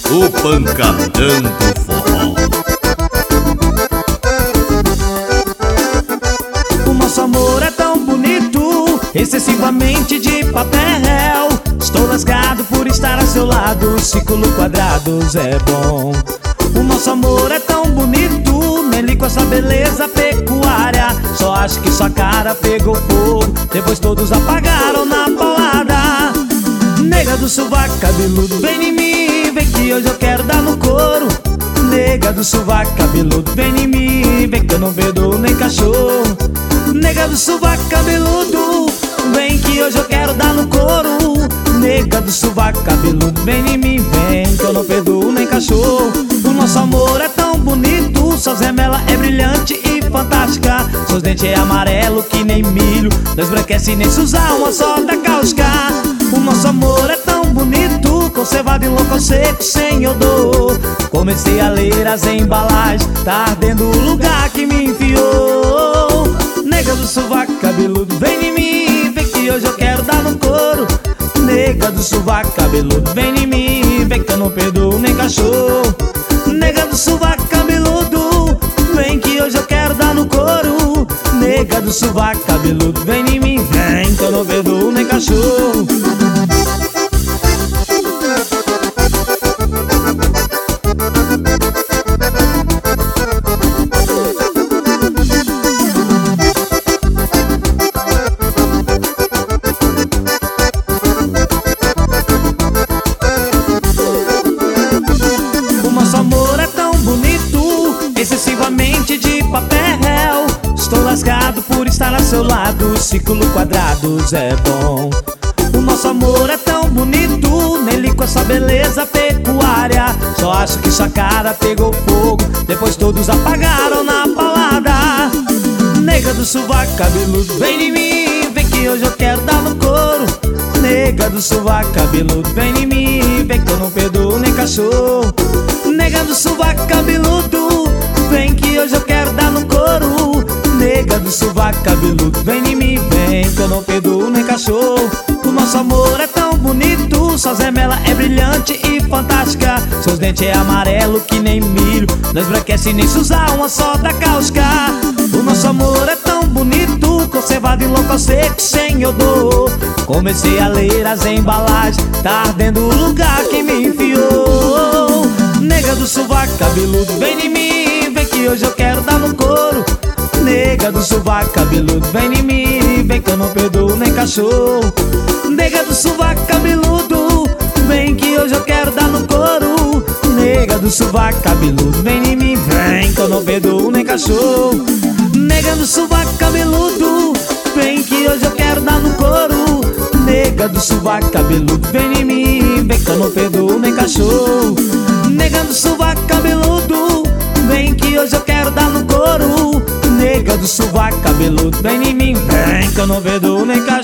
O pancadão do forró. O nosso amor é tão bonito, excessivamente de papel. Estou lascado por estar a seu lado, círculo quadrados é bom. O nosso amor é tão bonito, nele com essa beleza pecuária. Só acho que sua cara pegou fogo, depois todos apagaram na balada. Nega do sovaco cabeludo, vem em mim, vem que hoje eu quero dar no couro. Nega do sovaco cabeludo, vem em mim, vem que eu não perdoo nem cachorro. Nega do sovaco cabeludo, vem que hoje eu quero dar no couro. Nega do sovaco cabeludo, vem em mim, vem que eu não perdoo nem cachorro. O nosso amor é tão bonito, suas remelas é brilhante e fantástica. Seus dentes é amarelo que nem milho, não esbranquece nem se usar uma só da cáustica. O nosso amor é tão bonito, conservado em local seco, sem odor. Comecei a ler as embalagens, tá ardendo o lugar que me enfiou. Nega do sovaco cabeludo, vem em mim, vem que hoje eu quero dar no couro. Nega do sovaco cabeludo, vem em mim, vem que eu não perdoo nem cachorro. Nega do sovaco cabeludo, vem que hoje eu quero dar no couro. Nega do sovaco cabeludo, vem em mim, vem que eu não perdoo nem cachorro. Excessivamente de papel, estou lascado por estar a seu lado, círculo quadrados é bom. O nosso amor é tão bonito, nele com essa beleza pecuária. Só acho que sua cara pegou fogo, depois todos apagaram na balada. Nega do sovaco cabeludo, vem em mim, vem que hoje eu quero dar no couro. Nega do sovaco cabeludo, vem em mim, vem que eu não perdoo nem cachorro. Nega do sovaco cabeludo, vem que hoje eu quero dar no couro. Nega do sovaco cabeludo, vem em mim, vem que eu não perdoo nem cachorro. O nosso amor é tão bonito, suas remelas é brilhante e fantástica. Seus dentes é amarelo que nem milho, não esbranquece nem se usar uma só da cáustica. O nosso amor é tão bonito, conservado em local seco, sem odor. Comecei a ler as embalagens, tá ardendo o lugar que me enfiou. Nega do sovaco cabeludo, vem em mim, vem que hoje eu quero dar no couro. Nega do sovaco cabeludo, vem em mim, vem que eu não perdoo nem cachorro. Nega do sovaco cabeludo, vem que hoje eu quero dar no couro. Nega do sovaco cabeludo, vem em mim, vem que eu não perdoo nem cachorro. Nega do sovaco cabeludo, vem que hoje eu quero dar no couro. Nega do sovaco cabeludo, vem em mim, vem que eu não perdoo nem cachorro. Nega do sovaco cabeludo, vem que hoje eu quero dar no couro. Nega do sovaco cabeludo, vem em mim, vem que eu não perdoo nem cachorro.